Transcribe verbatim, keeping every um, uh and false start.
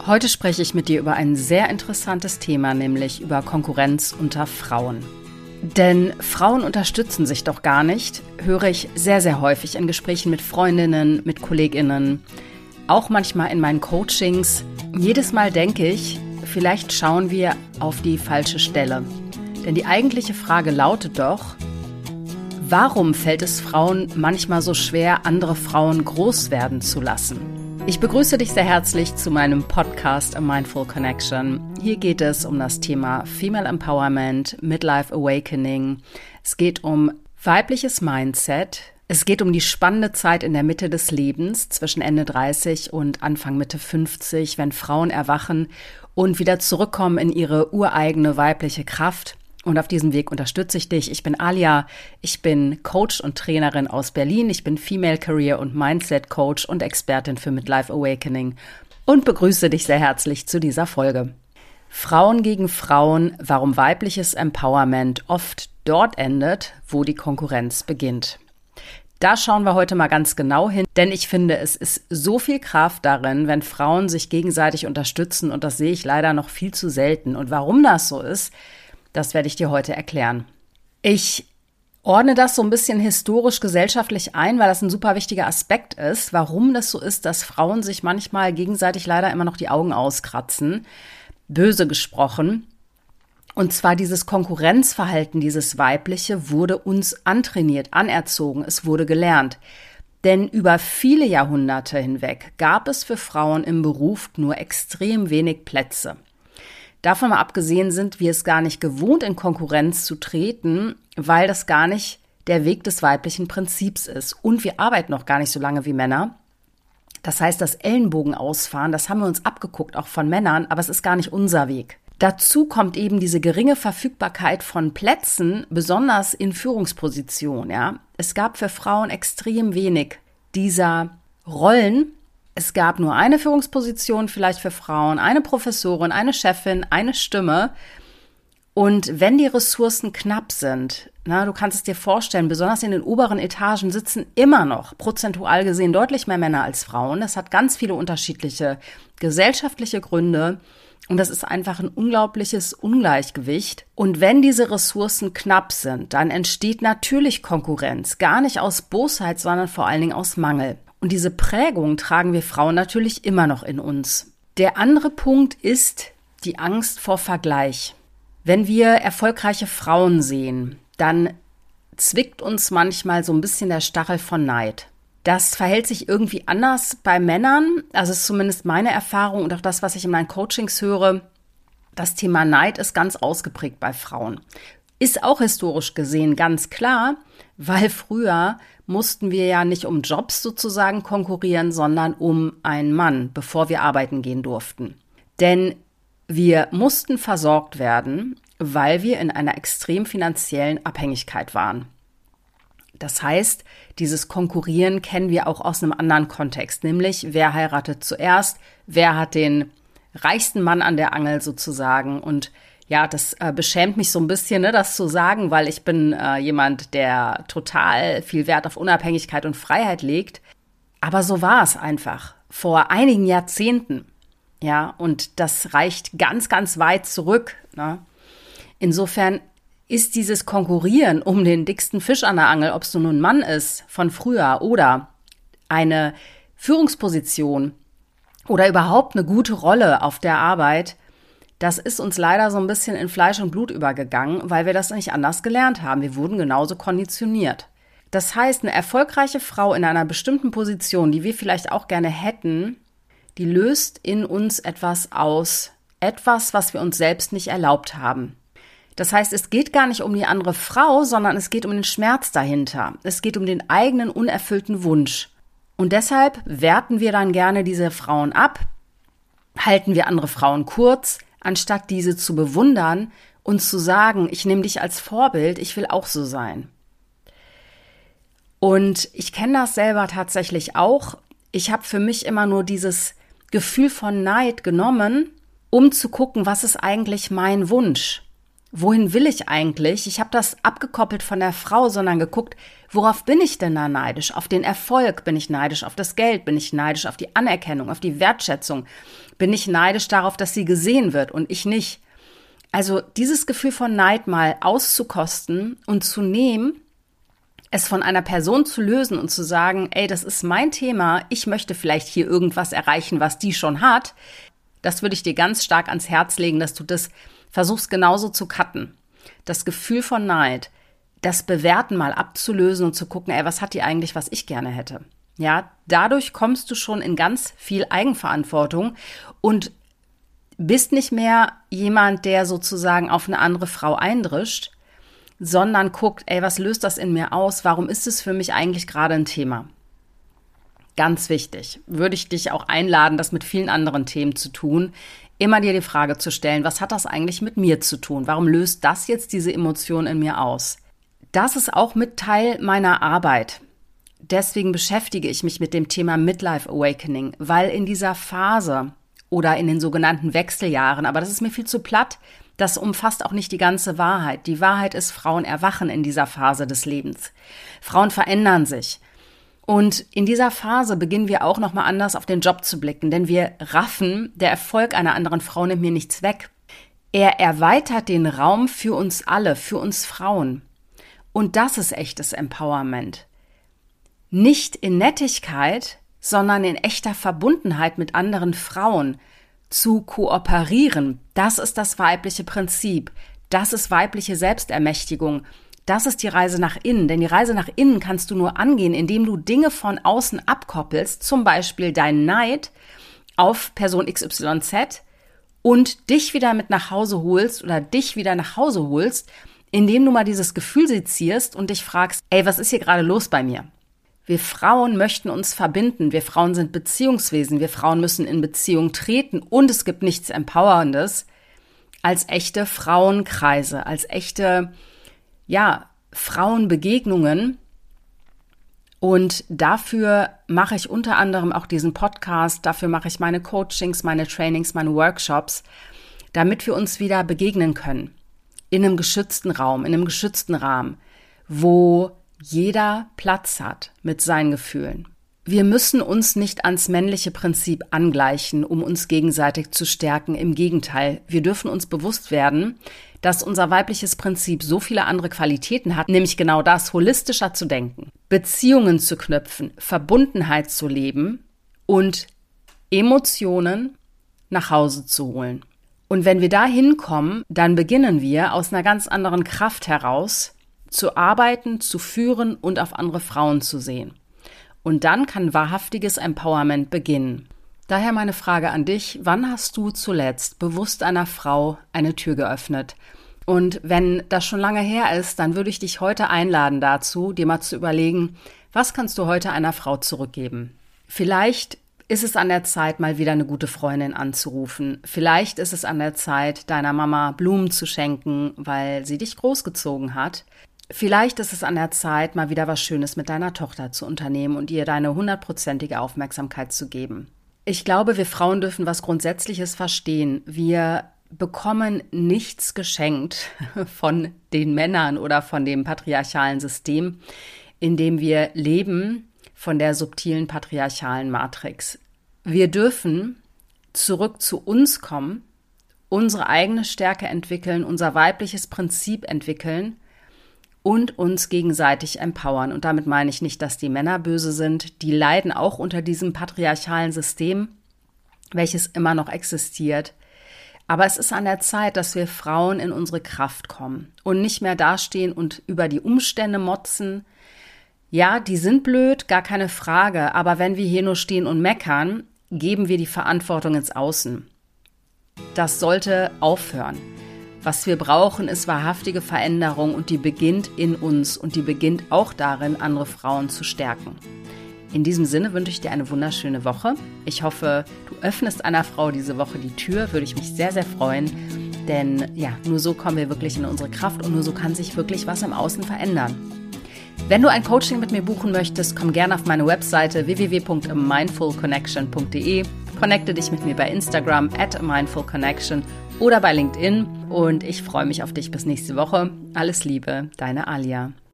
Heute spreche ich mit dir über ein sehr interessantes Thema, nämlich über Konkurrenz unter Frauen. Denn Frauen unterstützen sich doch gar nicht, höre ich sehr, sehr häufig in Gesprächen mit Freundinnen, mit KollegInnen, auch manchmal in meinen Coachings. Jedes Mal denke ich, vielleicht schauen wir auf die falsche Stelle. Denn die eigentliche Frage lautet doch, warum fällt es Frauen manchmal so schwer, andere Frauen groß werden zu lassen? Ich begrüße dich sehr herzlich zu meinem Podcast A Mindful Connection. Hier geht es um das Thema Female Empowerment, Midlife Awakening. Es geht um weibliches Mindset. Es geht um die spannende Zeit in der Mitte des Lebens, zwischen Ende dreißig und Anfang Mitte fünfzig, wenn Frauen erwachen und wieder zurückkommen in ihre ureigene weibliche Kraft. Und auf diesem Weg unterstütze ich dich. Ich bin Alia, ich bin Coach und Trainerin aus Berlin. Ich bin Female Career und Mindset Coach und Expertin für Midlife Awakening und begrüße dich sehr herzlich zu dieser Folge. Frauen gegen Frauen, warum weibliches Empowerment oft dort endet, wo die Konkurrenz beginnt. Da schauen wir heute mal ganz genau hin, denn ich finde, es ist so viel Kraft darin, wenn Frauen sich gegenseitig unterstützen, und das sehe ich leider noch viel zu selten. Und warum das so ist, das werde ich dir heute erklären. Ich ordne das so ein bisschen historisch gesellschaftlich ein, weil das ein super wichtiger Aspekt ist, warum das so ist, dass Frauen sich manchmal gegenseitig leider immer noch die Augen auskratzen, böse gesprochen. Und zwar dieses Konkurrenzverhalten, dieses Weibliche, wurde uns antrainiert, anerzogen, es wurde gelernt. Denn über viele Jahrhunderte hinweg gab es für Frauen im Beruf nur extrem wenig Plätze. Davon mal abgesehen sind wir es gar nicht gewohnt, in Konkurrenz zu treten, weil das gar nicht der Weg des weiblichen Prinzips ist. Und wir arbeiten noch gar nicht so lange wie Männer. Das heißt, das Ellenbogen ausfahren, das haben wir uns abgeguckt, auch von Männern, aber es ist gar nicht unser Weg. Dazu kommt eben diese geringe Verfügbarkeit von Plätzen, besonders in Führungspositionen. Ja. Es gab für Frauen extrem wenig dieser Rollen. Es gab nur eine Führungsposition vielleicht für Frauen, eine Professorin, eine Chefin, eine Stimme. Und wenn die Ressourcen knapp sind, na, du kannst es dir vorstellen, besonders in den oberen Etagen sitzen immer noch prozentual gesehen deutlich mehr Männer als Frauen. Das hat ganz viele unterschiedliche gesellschaftliche Gründe. Und das ist einfach ein unglaubliches Ungleichgewicht. Und wenn diese Ressourcen knapp sind, dann entsteht natürlich Konkurrenz. Gar nicht aus Bosheit, sondern vor allen Dingen aus Mangel. Und diese Prägung tragen wir Frauen natürlich immer noch in uns. Der andere Punkt ist die Angst vor Vergleich. Wenn wir erfolgreiche Frauen sehen, dann zwickt uns manchmal so ein bisschen der Stachel von Neid. Das verhält sich irgendwie anders bei Männern. Also ist zumindest meine Erfahrung und auch das, was ich in meinen Coachings höre. Das Thema Neid ist ganz ausgeprägt bei Frauen. Ist auch historisch gesehen ganz klar, weil früher mussten wir ja nicht um Jobs sozusagen konkurrieren, sondern um einen Mann, bevor wir arbeiten gehen durften. Denn wir mussten versorgt werden, weil wir in einer extrem finanziellen Abhängigkeit waren. Das heißt, dieses Konkurrieren kennen wir auch aus einem anderen Kontext, nämlich wer heiratet zuerst, wer hat den reichsten Mann an der Angel sozusagen. Und ja, das äh, beschämt mich so ein bisschen, ne, das zu sagen, weil ich bin äh, jemand, der total viel Wert auf Unabhängigkeit und Freiheit legt. Aber so war es einfach vor einigen Jahrzehnten. Ja, und das reicht ganz, ganz weit zurück. Ne? Insofern ist dieses Konkurrieren um den dicksten Fisch an der Angel, ob es nun ein Mann ist von früher oder eine Führungsposition oder überhaupt eine gute Rolle auf der Arbeit, das ist uns leider so ein bisschen in Fleisch und Blut übergegangen, weil wir das nicht anders gelernt haben. Wir wurden genauso konditioniert. Das heißt, eine erfolgreiche Frau in einer bestimmten Position, die wir vielleicht auch gerne hätten, die löst in uns etwas aus. Etwas, was wir uns selbst nicht erlaubt haben. Das heißt, es geht gar nicht um die andere Frau, sondern es geht um den Schmerz dahinter. Es geht um den eigenen unerfüllten Wunsch. Und deshalb werten wir dann gerne diese Frauen ab, halten wir andere Frauen kurz, anstatt diese zu bewundern und zu sagen, ich nehme dich als Vorbild, ich will auch so sein. Und ich kenne das selber tatsächlich auch. Ich habe für mich immer nur dieses Gefühl von Neid genommen, um zu gucken, was ist eigentlich mein Wunsch? Wohin will ich eigentlich? Ich habe das abgekoppelt von der Frau, sondern geguckt, worauf bin ich denn da neidisch? Auf den Erfolg bin ich neidisch, auf das Geld bin ich neidisch, auf die Anerkennung, auf die Wertschätzung. Bin ich neidisch darauf, dass sie gesehen wird und ich nicht? Also dieses Gefühl von Neid mal auszukosten und zu nehmen, es von einer Person zu lösen und zu sagen, ey, das ist mein Thema, ich möchte vielleicht hier irgendwas erreichen, was die schon hat, das würde ich dir ganz stark ans Herz legen, dass du das versuchst genauso zu cutten. Das Gefühl von Neid, das Bewerten mal abzulösen und zu gucken, ey, was hat die eigentlich, was ich gerne hätte? Ja, dadurch kommst du schon in ganz viel Eigenverantwortung und bist nicht mehr jemand, der sozusagen auf eine andere Frau eindrischt, sondern guckt, ey, was löst das in mir aus? Warum ist es für mich eigentlich gerade ein Thema? Ganz wichtig, würde ich dich auch einladen, das mit vielen anderen Themen zu tun, immer dir die Frage zu stellen, was hat das eigentlich mit mir zu tun? Warum löst das jetzt diese Emotion in mir aus? Das ist auch mit Teil meiner Arbeit. Deswegen beschäftige ich mich mit dem Thema Midlife Awakening, weil in dieser Phase oder in den sogenannten Wechseljahren, aber das ist mir viel zu platt, das umfasst auch nicht die ganze Wahrheit. Die Wahrheit ist, Frauen erwachen in dieser Phase des Lebens. Frauen verändern sich. Und in dieser Phase beginnen wir auch nochmal anders auf den Job zu blicken, denn wir raffen, der Erfolg einer anderen Frau nimmt mir nichts weg. Er erweitert den Raum für uns alle, für uns Frauen. Und das ist echtes Empowerment. Nicht in Nettigkeit, sondern in echter Verbundenheit mit anderen Frauen zu kooperieren. Das ist das weibliche Prinzip. Das ist weibliche Selbstermächtigung. Das ist die Reise nach innen, denn die Reise nach innen kannst du nur angehen, indem du Dinge von außen abkoppelst, zum Beispiel deinen Neid auf Person X Y Z und dich wieder mit nach Hause holst oder dich wieder nach Hause holst, indem du mal dieses Gefühl sezierst und dich fragst, ey, was ist hier gerade los bei mir? Wir Frauen möchten uns verbinden, wir Frauen sind Beziehungswesen, wir Frauen müssen in Beziehung treten und es gibt nichts Empowerndes als echte Frauenkreise, als echte ja, Frauenbegegnungen. Und dafür mache ich unter anderem auch diesen Podcast, dafür mache ich meine Coachings, meine Trainings, meine Workshops, damit wir uns wieder begegnen können. In einem geschützten Raum, in einem geschützten Rahmen, wo jeder Platz hat mit seinen Gefühlen. Wir müssen uns nicht ans männliche Prinzip angleichen, um uns gegenseitig zu stärken. Im Gegenteil, wir dürfen uns bewusst werden, dass unser weibliches Prinzip so viele andere Qualitäten hat, nämlich genau das, holistischer zu denken, Beziehungen zu knüpfen, Verbundenheit zu leben und Emotionen nach Hause zu holen. Und wenn wir da hinkommen, dann beginnen wir aus einer ganz anderen Kraft heraus zu arbeiten, zu führen und auf andere Frauen zu sehen. Und dann kann wahrhaftiges Empowerment beginnen. Daher meine Frage an dich, wann hast du zuletzt bewusst einer Frau eine Tür geöffnet? Und wenn das schon lange her ist, dann würde ich dich heute einladen dazu, dir mal zu überlegen, was kannst du heute einer Frau zurückgeben? Vielleicht ist es an der Zeit, mal wieder eine gute Freundin anzurufen. Vielleicht ist es an der Zeit, deiner Mama Blumen zu schenken, weil sie dich großgezogen hat. Vielleicht ist es an der Zeit, mal wieder was Schönes mit deiner Tochter zu unternehmen und ihr deine hundertprozentige Aufmerksamkeit zu geben. Ich glaube, wir Frauen dürfen was Grundsätzliches verstehen. Wir bekommen nichts geschenkt von den Männern oder von dem patriarchalen System, in dem wir leben, von der subtilen patriarchalen Matrix. Wir dürfen zurück zu uns kommen, unsere eigene Stärke entwickeln, unser weibliches Prinzip entwickeln und uns gegenseitig empowern. Und damit meine ich nicht, dass die Männer böse sind. Die leiden auch unter diesem patriarchalen System, welches immer noch existiert. Aber es ist an der Zeit, dass wir Frauen in unsere Kraft kommen und nicht mehr dastehen und über die Umstände motzen. Ja, die sind blöd, gar keine Frage. Aber wenn wir hier nur stehen und meckern, geben wir die Verantwortung ins Außen. Das sollte aufhören. Was wir brauchen, ist wahrhaftige Veränderung und die beginnt in uns und die beginnt auch darin, andere Frauen zu stärken. In diesem Sinne wünsche ich dir eine wunderschöne Woche. Ich hoffe, du öffnest einer Frau diese Woche die Tür, würde ich mich sehr, sehr freuen. Denn ja, nur so kommen wir wirklich in unsere Kraft und nur so kann sich wirklich was im Außen verändern. Wenn du ein Coaching mit mir buchen möchtest, komm gerne auf meine Webseite w w w punkt mindful connection punkt d e. Connecte dich mit mir bei Instagram at mindful connection oder bei LinkedIn. Und ich freue mich auf dich bis nächste Woche. Alles Liebe, deine Alia.